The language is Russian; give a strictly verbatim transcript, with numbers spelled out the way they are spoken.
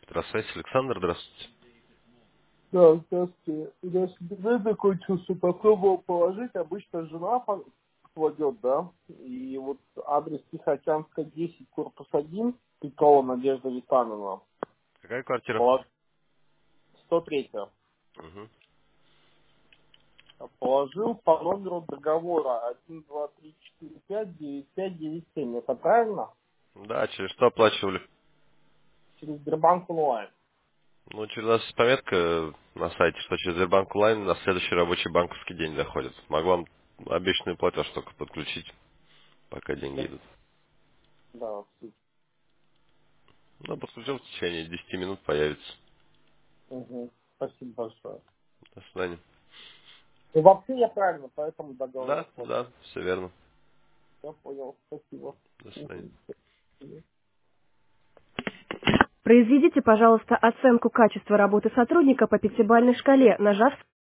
Здравствуйте, Александр, здравствуйте. Да, здравствуйте. У нас интернет закончился, попробовал положить. Обычно жена по- кладет, да. И вот адрес Тихоокеанская, десять, корпус один, Петрова Надежда Витановна. Какая квартира? Полож- сто три. Угу. Положил по номеру договора один, два, три, четыре, пять, девять, пять, девять, семь. Это правильно? Да, через что оплачивали? Через Сбербанк онлайн. Ну, через нас есть пометка на сайте, что через Сбербанк онлайн на следующий рабочий банковский день доходит. Могу вам обещанный платеж только подключить, пока деньги Да, идут. да. Ну, подключил в течение десяти минут, появится. Угу. Спасибо большое. До свидания. И вообще я правильно, поэтому договор Да, оплатил. да, все верно. Я понял. Спасибо. До свидания. Мгм. Произведите, пожалуйста, оценку качества работы сотрудника по пятибалльной шкале, нажав